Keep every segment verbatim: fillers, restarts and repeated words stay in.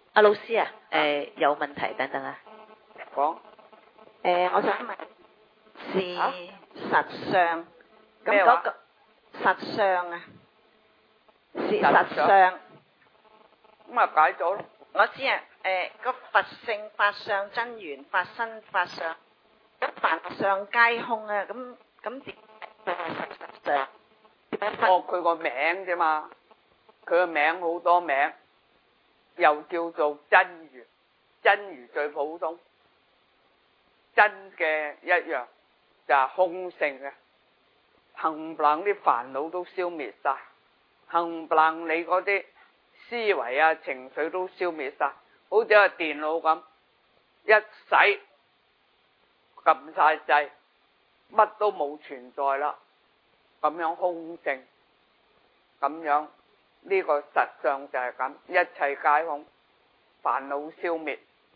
阿老師啊，誒、啊、有問題等等啊。 講。 誒，我想問是實相，咁咩話？ 嗰個實相啊，是實相。 咁啊解咗咯。 我知啊，誒個佛性法相真緣法身法相，一凡相皆空啊，咁咁點係實實相？ 哦，佢個名啫嘛，佢個名好多名，又叫做真如，真如最普通，真嘅一樣就係空性嘅，冚唪唥啲煩惱都消滅晒，冚唪唥你嗰啲思維啊情緒都消滅晒，好似個電腦咁，一洗撳晒掣，乜都冇存在啦，咁樣空性。咁樣呢個實相就係咁，一切皆空，煩惱消滅，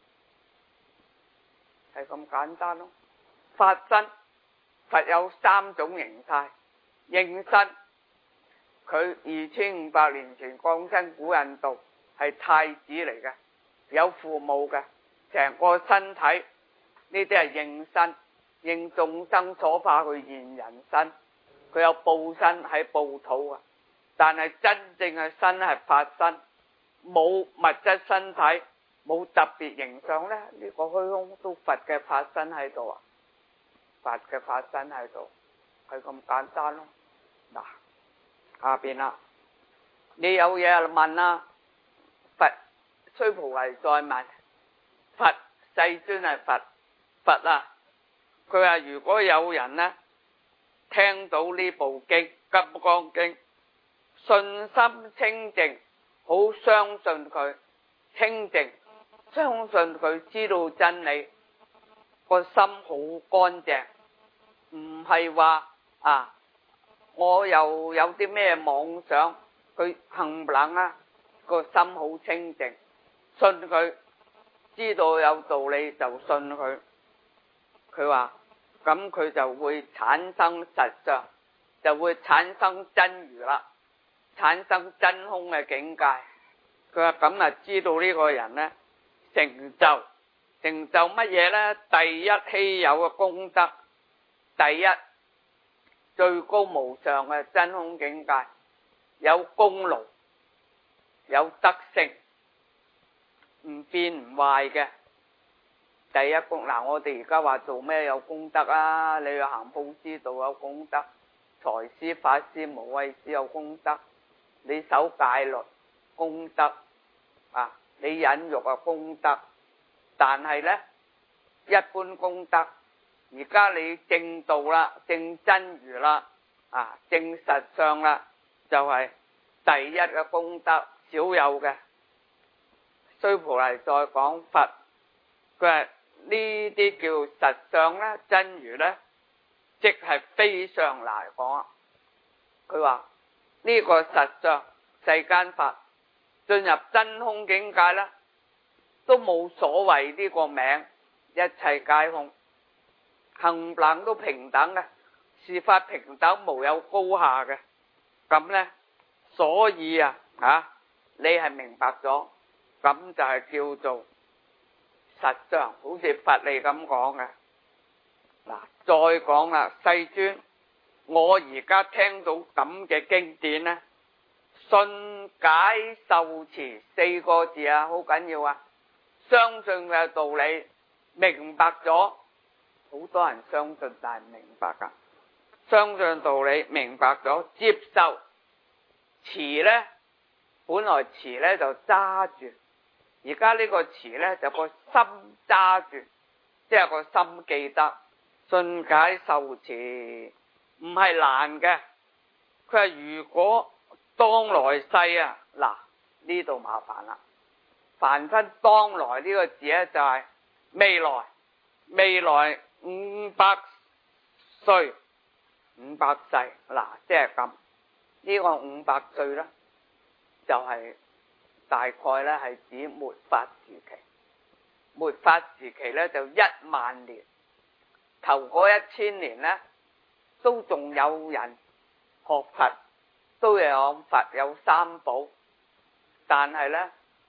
係咁簡單咯。法身，佛有三種形態，應身，佢二千五百年前降生古印度，係太子嚟嘅，有父母嘅，成個身體呢啲係應身，應眾生所化去現人身，佢有報身喺報土啊。但係真正嘅身係法身，冇物質身體，冇特別形象咧。呢個虛空都佛嘅法身喺度啊，佛嘅法身喺度，係咁簡單咯。嗱，下邊啦，你有嘢問啊？佛須菩提再問，佛世尊係佛，佛啊，佢話如果有人呢聽到呢部經《金剛經》，信心清淨，好相信佢清淨，相信佢知道真理，個心好乾淨，唔係話啊我又有啲咩妄想，佢冚唪唥啊個心好清淨，信佢知道有道理就信佢，佢話咁佢就會產生實相，就會產生真如啦，產生真空嘅境界。佢話咁啊，知道呢個人呢成就成就乜嘢呢？第一稀有嘅功德，第一最高無上嘅真空境界，有功勞，有德性，唔變唔壞嘅。第一功嗱，我哋而家話做咩有功德啊？你去行布施道有功德，財施法施無畏施有功德，你守戒律功德啊，你忍辱啊功德。但係呢，一般功德，而家你正道啦，正真如啦，啊正實相啦，就係、是、第一嘅功德，少有嘅。須菩提再講佛，佢係呢啲叫實相咧，真如咧，即係非常嚟講。佢話呢個實相世間法進入真空境界咧，都冇所謂呢個名，一切皆空，冚唪唥都平等嘅，是法平等，無有高下嘅。咁咧，所以啊，啊你係明白咗，咁就係叫做實相，好似佛你咁講嘅。嗱，再講啦，世尊，我而家聽到咁嘅經典呢，信解受持四個字啊，好緊要啊！相信嘅道理，明白咗，好多人相信但係唔明白噶。相信道理，明白咗，接受持呢，本來持呢就揸住，而家呢個持呢就個心揸住，即係個心記得。信解受持唔係難嘅，佢話如果當來世啊，嗱呢度麻煩啦。凡親當來呢個字咧就係未來，未來五百歲，五百世嗱，即係咁。呢個五百歲咧，就係大概咧係指末法時期。末法時期咧就一萬年，頭嗰一千年咧都仲有人學佛，都有佛有三寶，但係咧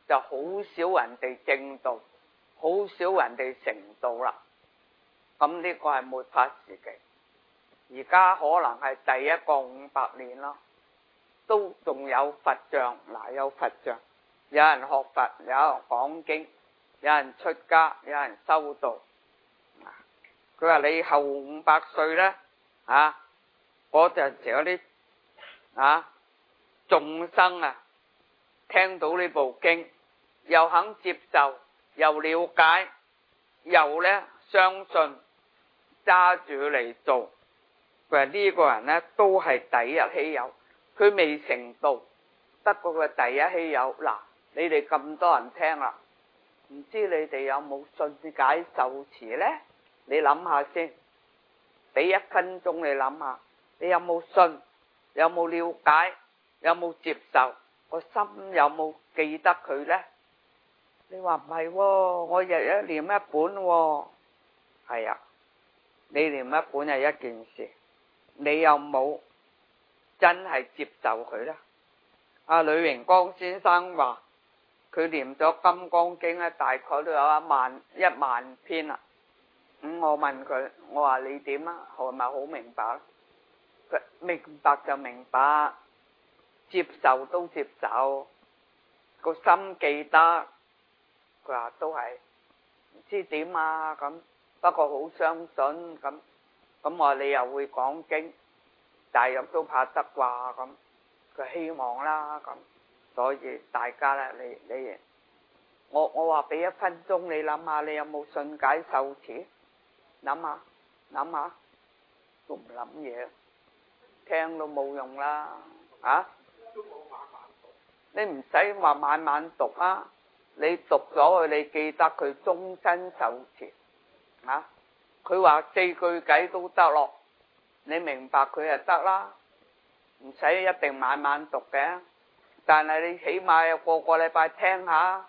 就好少人哋正道，好少人哋成道啦。咁呢個係末法時期，而家可能係第一個五百年咯，都仲有佛像，嗱有佛像，有人學佛，有人講經，有人出家，有人修道。佢話你後五百歲呢，啊，嗰陣時嗰啲啊眾生啊，聽到呢部經，又肯接受，又了解，又呢相信，揸住嚟做。佢話呢個人呢都係第一稀有，佢未成道，不過佢第一稀有。嗱，你哋咁多人聽啦，唔知你哋有冇信解受持呢？你諗下先，俾一分鐘你諗下，你有冇信？有冇了解？有冇接受？個心有冇記得佢呢？你話唔係喎，我日日念一本喎。係啊，你念一本係一件事，你有冇真係接受佢呢？阿呂榮光先生話佢念咗《金剛經》咧，大概都有一萬一萬篇啦。咁我問佢，我話你點啊？係咪好明白？佢明白就明白，接受都接受，個心記得。佢話都係唔知點啊咁，不過好相信咁。咁我話你又會講經，大約都怕得啩咁。佢希望啦咁，所以大家咧，你你我我話俾一分鐘你諗下，你有冇信解受持？諗下諗下都唔諗嘢，聽都冇用啦啊！你唔使話晚晚讀啊，你讀咗佢，你記得佢終身受持啊！佢話四句偈都得咯，你明白佢就得啦，唔使一定晚晚讀嘅，但係你起碼有個個禮拜聽下。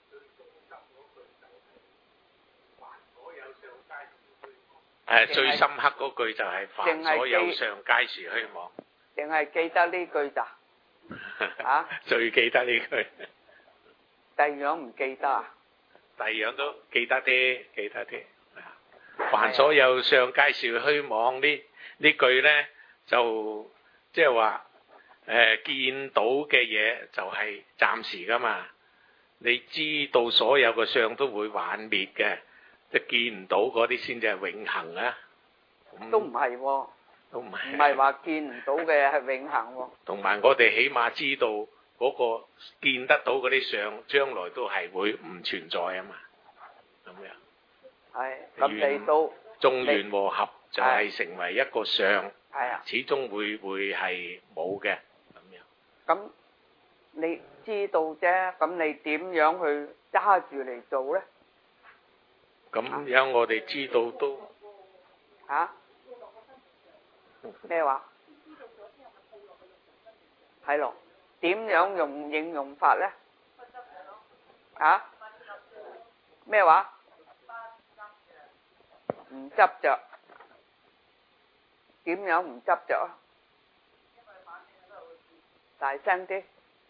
誒，最深刻嗰句就係凡所有相皆是虛妄， 淨係記得呢句咋？啊？ 最記得呢句， 第二樣唔記得啊？ 第二樣都記得啲，記得啲。凡所有相皆是虛妄，呢呢句呢就即係話誒，見到嘅嘢就係暫時噶嘛，你知道所有嘅相都會幻滅嘅。即係見唔到嗰啲先至係永恆啊！ 都唔係喎， 都唔係， 唔係話見唔到嘅係永恆喎。 同埋我哋起碼知道嗰個見得到嗰啲相，將來都係會唔存在啊嘛。咁樣係咁你都眾緣和合就係成為一個相， 係啊， 始終會會係冇嘅咁樣。 咁你知道啫，咁你點樣去揸住嚟做咧？ 咁樣我哋知道都嚇咩話？係咯，點樣用應用法咧？嚇咩話？唔執着，點樣唔執着啊？大聲啲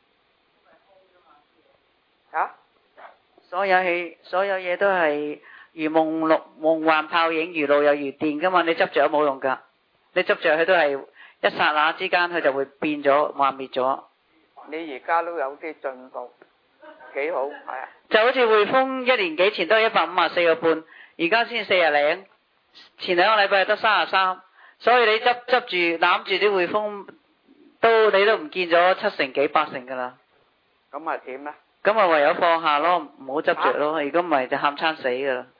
嚇！ 所有戲，所有嘢都係如夢露夢幻泡影，如露又如電噶嘛，你執着都冇用噶，你執着佢都係一剎那之間佢就會變咗幻滅咗。 你而家都有啲進步，幾好，係啊！ 就好似匯豐一年幾前都係一百五十四個半，而家先四廿零，前兩個禮拜得三十三，所以你執執住攬住啲匯豐，都你都唔見咗七成幾八成噶啦。 咁啊點咧？ 咁啊唯有放下咯，唔好執着咯，如果唔係就喊餐死噶啦。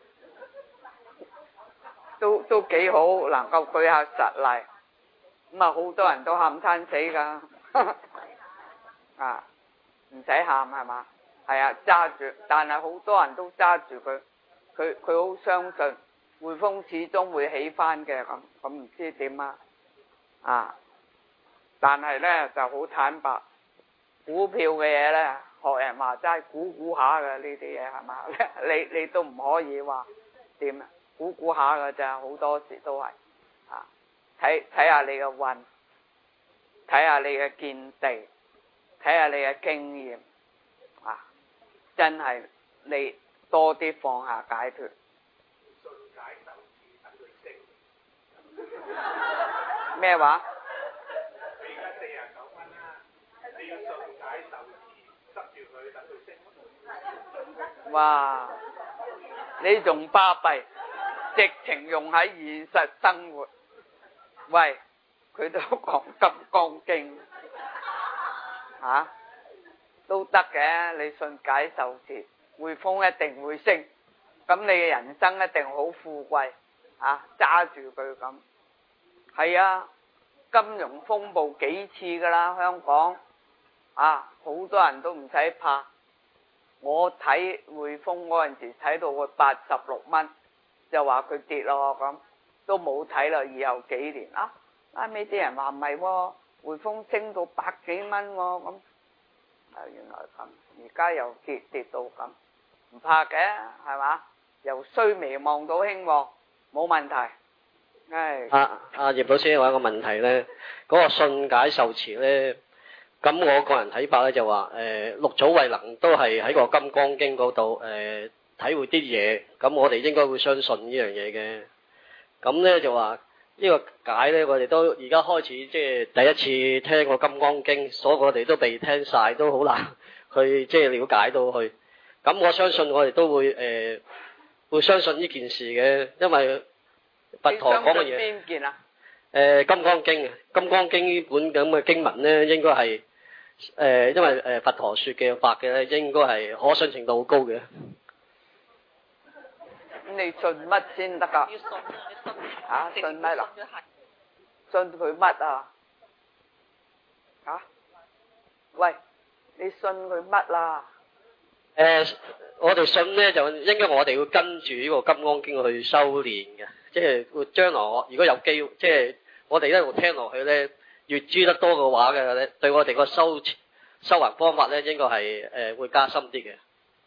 都都幾好，能夠舉下實例，咁啊好多人都喊餐死噶，啊唔使喊係嘛？係啊，揸住，但係好多人都揸住佢，佢佢好相信匯豐始終會起翻嘅，咁咁唔知點啊？啊，但係咧就好坦白，股票嘅嘢咧，學人話齋估估下嘅呢啲嘢係嘛？你你都唔可以話點啊？估估下㗎咋，好多時都係啊，睇睇下你嘅運，睇下你嘅見地，睇下你嘅經驗啊， 真係你多啲放下解脫。 信解受持等佢升。 咩話？ 你而家四十九蚊啦，你要信解受持，執住佢等佢升。 哇！你仲巴閉，直情用喺現實生活。喂，佢都講金剛經，嚇、啊、都得嘅。你信解受持，匯豐一定會升，咁你嘅人生一定好富貴嚇，揸住佢咁。係啊，金融風暴幾次噶啦，香港啊，好多人都唔使怕。我睇匯豐嗰陣時睇到佢八十六蚊，就話佢跌咯咁，都冇睇啦。以後幾年啊，啱尾啲人話唔係喎，匯豐升到百幾蚊喎咁，啊原來咁，而家又跌跌到咁，唔怕嘅係嘛？由衰微望到興旺，冇問題。唉， 阿阿葉老師，我有個問題咧，嗰、那個信解受持咧。咁我個人睇法咧就話，誒、呃、六祖慧能都係喺個金剛經嗰度誒體會啲嘢，咁我哋應該會相信呢樣嘢嘅。咁咧就話呢個解咧，我哋都而家開始即係第一次聽個金剛經，所以我哋都未聽晒，都好難去即係了解到去。咁我相信我哋都會誒、呃、會相信呢件事嘅，因為佛陀講嘅嘢。 邊件啊？ 誒金剛經啊，金剛經呢本咁嘅經文咧，應該係誒，因為誒佛陀説嘅法嘅咧，應該係可信程度好高嘅。 咁你信乜先得㗎？ 要信啊！你信嚇信乜啦？ 信咗係信佢乜啊？嚇？喂，你信佢乜啦？ 誒，我哋信咧就應該我哋會跟住呢個金剛經去修練嘅，即係會將來我如果有機會，即係我哋一路聽落去咧，越知得多嘅話嘅咧，對我哋個修修行方法咧，應該係誒會加深啲嘅。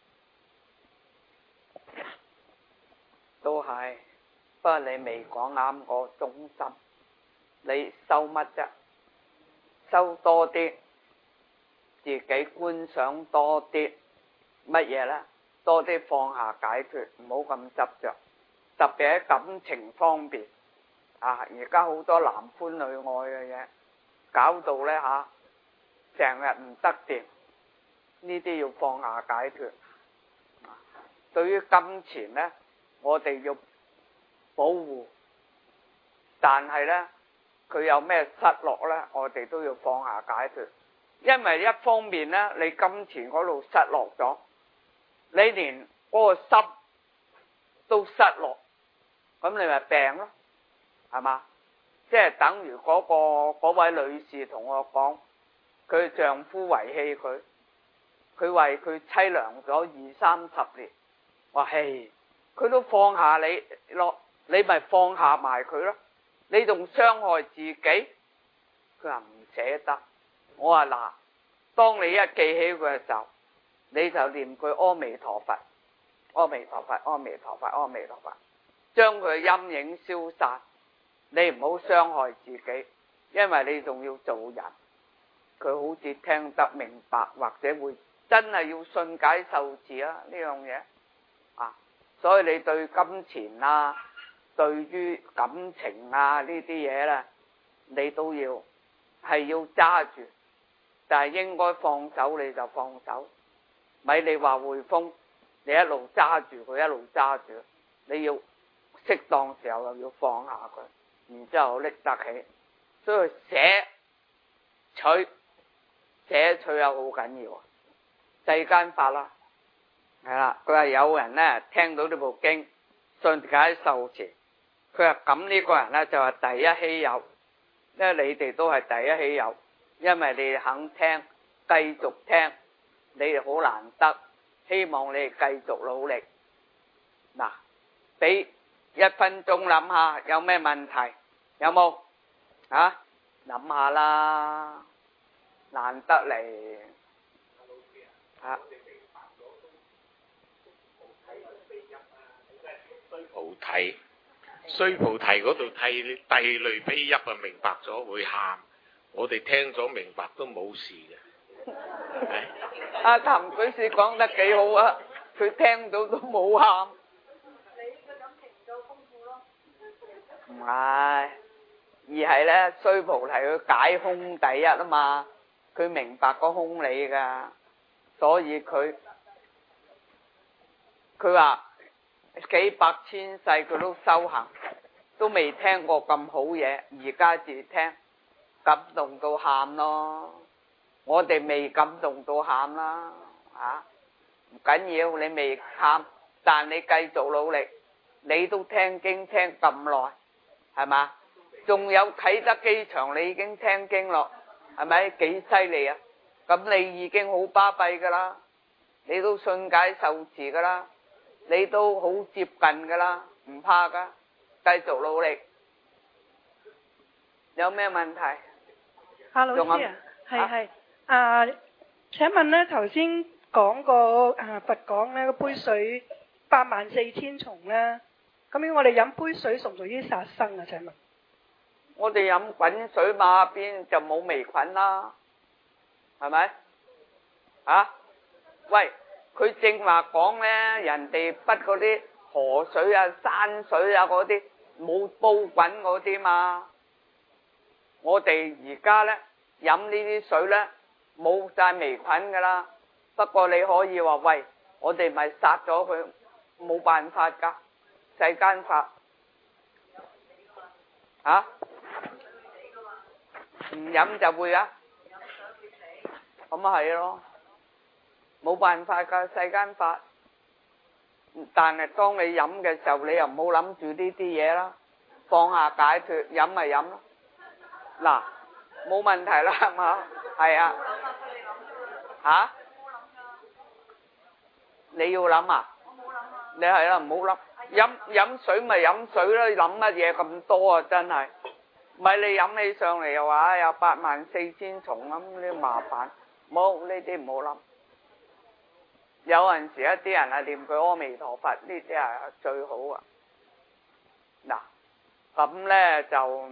都係，不過你未講啱個中心，你修乜啫？修多啲，自己觀想多啲，乜嘢呢？多啲放下解脫，唔好咁執着，特別喺感情方面啊！而家好多男歡女愛嘅嘢，搞到呢吓，成日唔得掂，呢啲要放下解脫。對於金錢呢，我哋要保護，但係呢，佢有咩失落呢，我哋都要放下解脫。因為一方面呢，你金錢嗰度失落咗，你連嗰個心都失落，咁你咪病咯，係嘛？即係等於嗰個嗰位女士同我講，佢丈夫遺棄佢，佢為佢淒涼咗二三十年，話嘿，佢都放下你咯，你咪放下埋佢咯，你仲傷害自己，佢話唔捨得。我話嗱，當你一記起佢嘅時候，你就念句阿彌陀佛，阿彌陀佛，阿彌陀佛，阿彌陀佛，將佢嘅陰影消散。你唔好傷害自己，因為你仲要做人。佢好似聽得明白，或者會真係要信解受持啊呢樣嘢啊。所以你對金錢啊，對於感情啊呢啲嘢咧，你都要係要揸住，但係應該放手你就放手，咪你話匯豐，你一路揸住佢，一路揸住，你要適當時候又要放下佢，然之後拎得起。所以捨取捨取又好緊要啊！世間法啦，係啦，佢話有人咧聽到呢部經信解受持，佢話咁呢個人咧就係第一稀有，因為你哋都係第一稀有，因為你哋肯聽，繼續聽，你哋好難得，希望你哋繼續努力。嗱，俾一分鐘諗下有咩問題，有冇啊？諗下啦，難得嚟啊！ 菩提，須菩提嗰度涕涕淚悲泣啊，明白咗會喊，我哋聽咗明白都冇事嘅。 阿譚女士講得幾好啊，佢聽到都冇喊。 你嘅感情唔夠豐富咯。 唔係，而係咧須菩提佢解空第一啊嘛，佢明白個空理噶，所以佢佢話幾百千世佢都修行，都未聽過咁好嘢，而家至聽，感動到喊咯。我哋未感動到喊啦，啊唔緊要，你未喊，但你繼續努力，你都聽經聽咁耐，係嘛？仲有啟德機場你已經聽經咯，係咪幾犀利啊？咁你已經好巴閉噶啦，你都信解受持噶啦，你都好接近噶啦，唔怕噶，繼續努力。有咩問題？ 阿老師啊，係係啊，請問咧頭先講過啊佛講咧個杯水八萬四千蟲咧，咁樣我哋飲杯水屬唔屬於殺生啊？請問？ 我哋飲滾水馬邊就冇微菌啦，係咪？啊？喂，佢正話講咧，人哋不嗰啲河水啊、山水啊嗰啲冇煲滾嗰啲嘛。我哋而家咧飲呢啲水咧冇晒微菌噶啦，不過你可以話喂，我哋咪殺咗佢，冇辦法噶，世間法。啊？唔飲就會啊？咁啊係咯，冇辦法噶，世間法。但係當你飲嘅時候，你又唔好諗住呢啲嘢啦，放下解脫，飲咪飲咯。嗱，冇問題啦，係嘛？係啊。吓？你要諗啊？你係啦，唔好諗。飲飲水咪飲水啦，諗乜嘢咁多啊？真係。唔係你飲起上嚟又話有八萬四千蟲咁，呢麻煩。冇呢啲唔好諗。有陣時一啲人係念句阿彌陀佛，呢啲係最好啊。嗱，咁咧就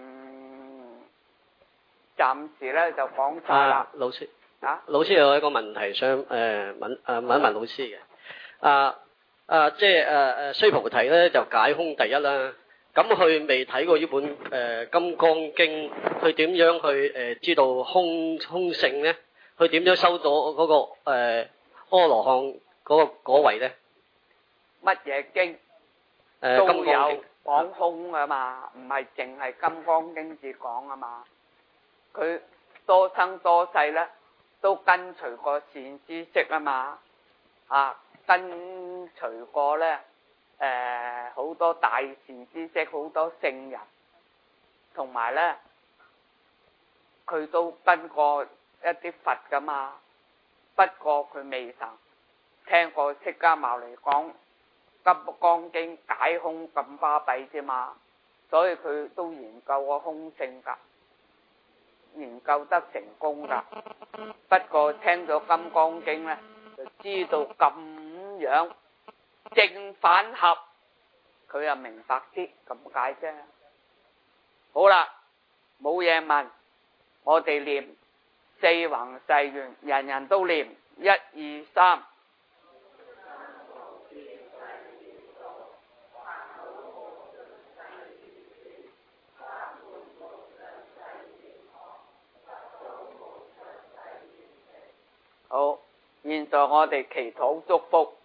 暫時咧就講晒啦。 老師， 啊， 老師有一個問題想誒問誒問一問老師嘅。啊啊，即係誒誒須菩提咧就解空第一啦。咁佢未睇過呢本誒、呃《金剛經》，佢點樣去誒、呃、知道空空性咧？佢點樣收到嗰、那個誒、呃、阿羅漢嗰個果位咧？ 乜嘢經？誒、 呃， 都金剛經有講空啊嘛，唔係淨係《金剛經》至講啊嘛。佢多生多世咧，都跟隨過善知識啊嘛，啊，跟隨過咧。誒好、呃、多大善知識，好多聖人，同埋咧，佢都跟過一啲佛噶嘛。不過佢未曾聽過釋迦牟尼講《金剛經》解空咁巴閉啫嘛，所以佢都研究過空性噶，研究得成功噶。不過聽咗《金剛經》咧，就知道咁樣。正反合，佢又明白啲咁解啫。好啦，冇嘢問，我哋念四弘誓願，人人都念，一二三。好，現在我哋祈禱祝福。